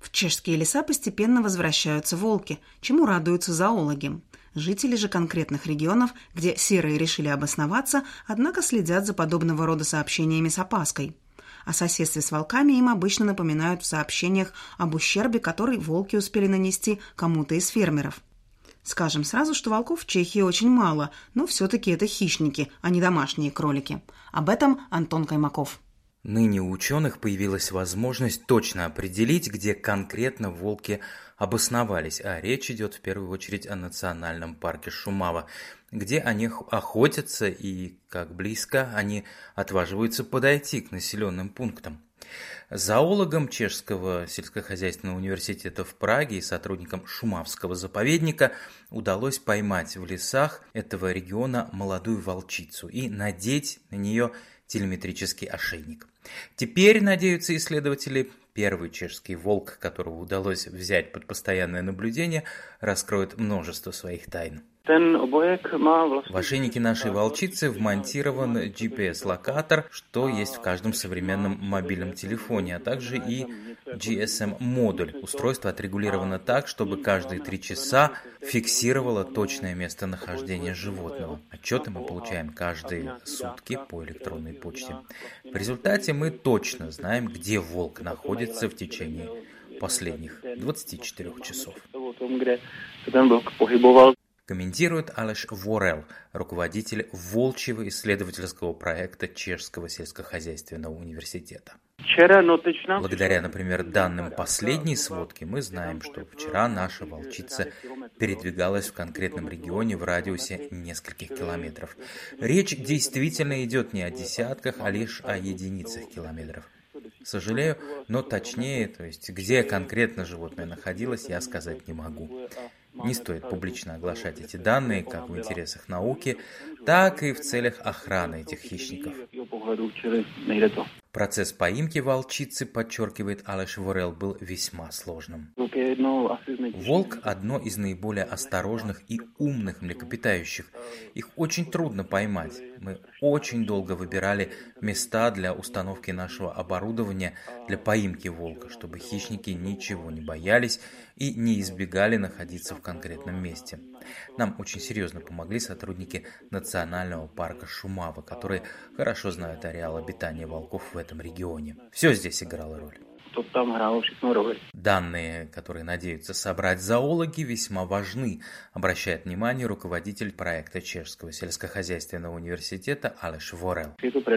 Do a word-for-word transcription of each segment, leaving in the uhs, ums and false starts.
В чешские леса постепенно возвращаются волки, чему радуются зоологи. Жители же конкретных регионов, где серые решили обосноваться, однако следят за подобного рода сообщениями с опаской. О соседстве с волками им обычно напоминают в сообщениях об ущербе, который волки успели нанести кому-то из фермеров. Скажем сразу, что волков в Чехии очень мало, но все-таки это хищники, а не домашние кролики. Об этом Антон Каймаков. Ныне у ученых появилась возможность точно определить, где конкретно волки обосновались, а речь идет в первую очередь о национальном парке Шумава, где они охотятся и как близко они отваживаются подойти к населенным пунктам. Зоологам Чешского сельскохозяйственного университета в Праге и сотрудникам Шумавского заповедника удалось поймать в лесах этого региона молодую волчицу и надеть на нее телеметрический ошейник. Теперь, надеются исследователи, первый чешский волк, которого удалось взять под постоянное наблюдение, раскроет множество своих тайн. В ошейнике нашей волчицы вмонтирован джи пи эс-локатор, что есть в каждом современном мобильном телефоне, а также и джи эс эм-модуль. Устройство отрегулировано так, чтобы каждые три часа фиксировало точное местонахождение животного. Отчеты мы получаем каждые сутки по электронной почте. В результате мы точно знаем, где волк находится в течение последних двадцати четырёх часов. Комментирует Алеш Ворел, руководитель волчьего исследовательского проекта Чешского сельскохозяйственного университета. Благодаря, например, данным последней сводки, мы знаем, что вчера наша волчица передвигалась в конкретном регионе в радиусе нескольких километров. Речь действительно идет не о десятках, а лишь о единицах километров. Сожалею, но точнее, то есть где конкретно животное находилось, я сказать не могу. Не стоит публично оглашать эти данные как в интересах науки, так и в целях охраны этих хищников. Процесс поимки волчицы, подчеркивает Алеш Ворел, был весьма сложным. Волк – одно из наиболее осторожных и умных млекопитающих. Их очень трудно поймать. Мы очень долго выбирали места для установки нашего оборудования для поимки волка, чтобы хищники ничего не боялись и не избегали находиться в конкретном месте. Нам очень серьезно помогли сотрудники Национального парка Шумава, которые хорошо знают ареал обитания волков в этом регионе. Все здесь играло роль. Данные, которые надеются собрать зоологи, весьма важны, обращает внимание руководитель проекта Чешского сельскохозяйственного университета Алеш Ворел.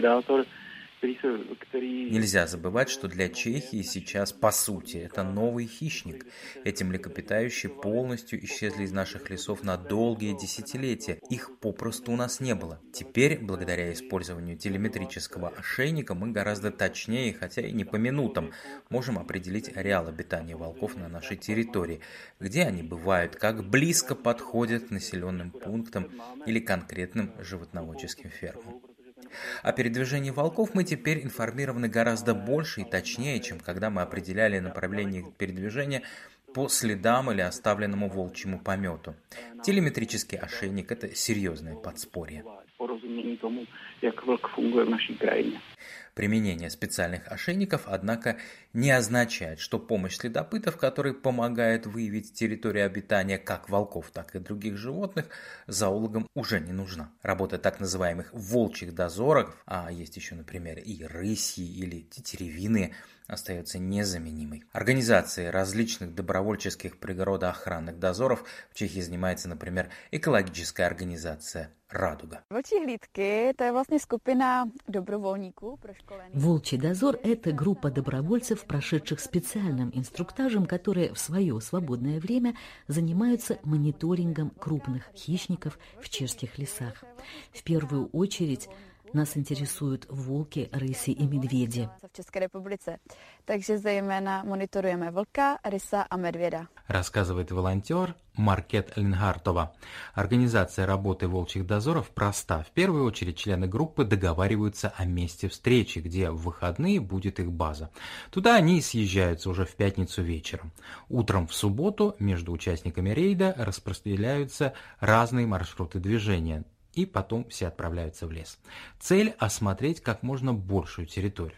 Нельзя забывать, что для Чехии сейчас, по сути, это новый хищник. Эти млекопитающие полностью исчезли из наших лесов на долгие десятилетия. Их попросту у нас не было. Теперь, благодаря использованию телеметрического ошейника, мы гораздо точнее, хотя и не по минутам, можем определить ареал обитания волков на нашей территории, где они бывают, как близко подходят к населенным пунктам или конкретным животноводческим фермам. О передвижении волков мы теперь информированы гораздо больше и точнее, чем когда мы определяли направление их передвижения по следам или оставленному волчьему помету. Телеметрический ошейник – это серьезное подспорье. Применение специальных ошейников, однако, не означает, что помощь следопытов, которые помогают выявить территорию обитания как волков, так и других животных, зоологам уже не нужна. Работа так называемых волчьих дозоров, а есть еще, например, и рысьи или тетеревиные, остается незаменимой. Организацией различных добровольческих природоохранных дозоров в Чехии занимается, например, экологическая организация «Радуга». Волчьи hlídky – это vlastně skupina dobrovolníků proškolených. Волчий дозор – это группа добровольцев, прошедших специальным инструктажем, которые в свое свободное время занимаются мониторингом крупных хищников в чешских лесах. В первую очередь нас интересуют волки, рыси и медведи. В České republice. Takže zejména monitorujeme vlka, rysa a medvěda. Рассказывает волонтер Маркет Линхартова. Организация работы волчьих дозоров проста. В первую очередь члены группы договариваются о месте встречи, где в выходные будет их база. Туда они съезжаются уже в пятницу вечером. Утром в субботу между участниками рейда распределяются разные маршруты движения. И потом все отправляются в лес. Цель – осмотреть как можно большую территорию.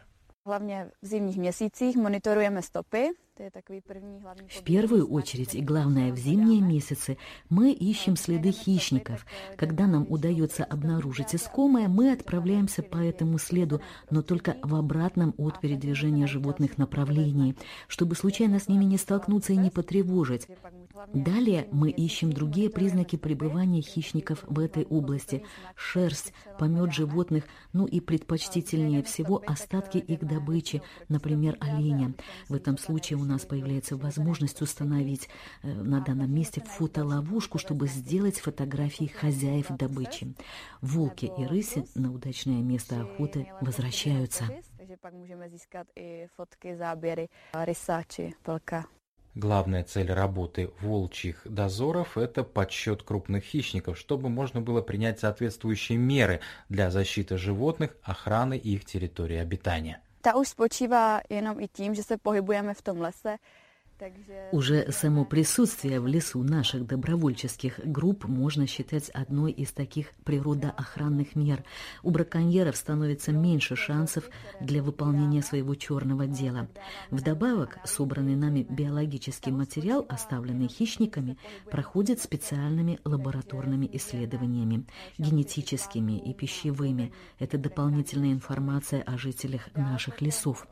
Hlavně v zimních měsících monitorujeme stopy. В первую очередь и главное в зимние месяцы мы ищем следы хищников. Когда нам удается обнаружить искомое, мы отправляемся по этому следу, но только в обратном от передвижения животных направлении, чтобы случайно с ними не столкнуться и не потревожить. Далее мы ищем другие признаки пребывания хищников в этой области: шерсть, помет животных, ну и предпочтительнее всего остатки их добычи, например, оленя. В этом случае у У нас появляется возможность установить э, на данном месте фотоловушку, чтобы сделать фотографии хозяев добычи. Волки и рыси на удачное место охоты возвращаются. Главная цель работы волчьих дозоров – это подсчет крупных хищников, чтобы можно было принять соответствующие меры для защиты животных, охраны их территории обитания. Ta už spočívá jenom i tím, že se pohybujeme v tom lese. Уже само присутствие в лесу наших добровольческих групп можно считать одной из таких природоохранных мер. У браконьеров становится меньше шансов для выполнения своего черного дела. Вдобавок, собранный нами биологический материал, оставленный хищниками, проходит специальными лабораторными исследованиями, генетическими и пищевыми. Это дополнительная информация о жителях наших лесов.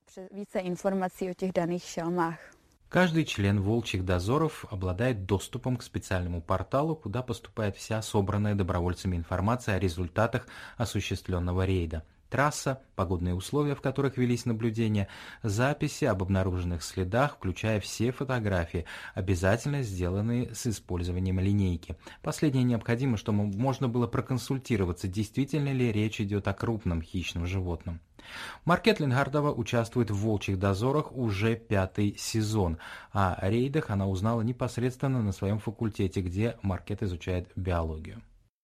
Каждый член волчьих дозоров обладает доступом к специальному порталу, куда поступает вся собранная добровольцами информация о результатах осуществленного рейда. Трасса, погодные условия, в которых велись наблюдения, записи об обнаруженных следах, включая все фотографии, обязательно сделанные с использованием линейки. Последнее необходимо, чтобы можно было проконсультироваться, действительно ли речь идет о крупном хищном животном. Маркет Лингардова участвует в волчьих дозорах уже пятый сезон. О рейдах она узнала непосредственно на своем факультете, где Маркет изучает биологию.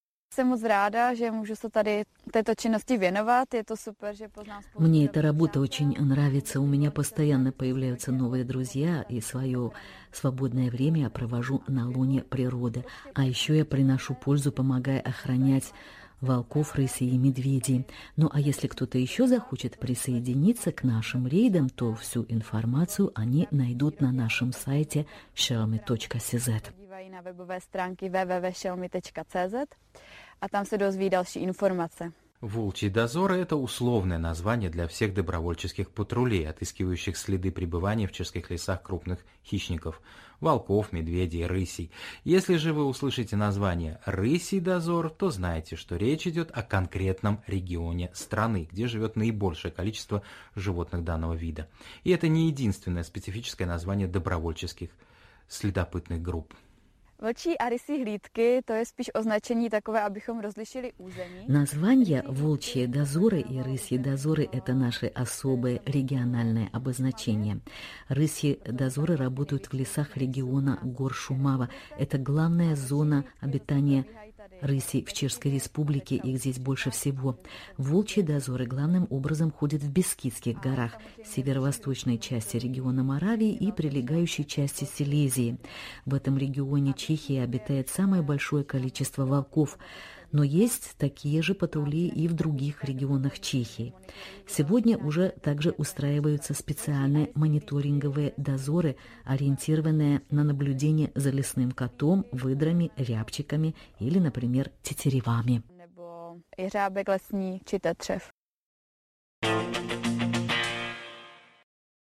Мне эта работа очень нравится. У меня постоянно появляются новые друзья, и свое свободное время я провожу на лоне природы. А еще я приношу пользу, помогая охранять волков, рысей и медведей. Ну а если кто-то еще захочет присоединиться к нашим рейдам, то всю информацию они найдут на нашем сайте shelmy точка си зет. Na webové stránky w w w tečka shelmy tečka c z a tam se dozví další informace. Волчьи дозоры – это условное название для всех добровольческих патрулей, отыскивающих следы пребывания в чешских лесах крупных хищников – волков, медведей, рысей. Если же вы услышите название «Рысий дозор», то знайте, что речь идет о конкретном регионе страны, где живет наибольшее количество животных данного вида. И это не единственное специфическое название добровольческих следопытных групп. Vlčí a rysí hlídky, to je spíš označení takové, abychom rozlišili území. Названия волчьи дозоры и рысьи дозоры – это наши особые региональные обозначения. Рысьи дозоры работают в лесах региона гор Шумава. Это главная зона обитания рысей в Чешской Республике, их здесь больше всего. Волчьи дозоры главным образом ходят в Бескидских горах, северо-восточной части региона Моравии и прилегающей части Силезии. В этом регионе Чехии обитает самое большое количество волков, но есть такие же патрули и в других регионах Чехии. Сегодня уже также устраиваются специальные мониторинговые дозоры, ориентированные на наблюдение за лесным котом, выдрами, рябчиками или, например, тетеревами. Jeřábek lesní či tetřev.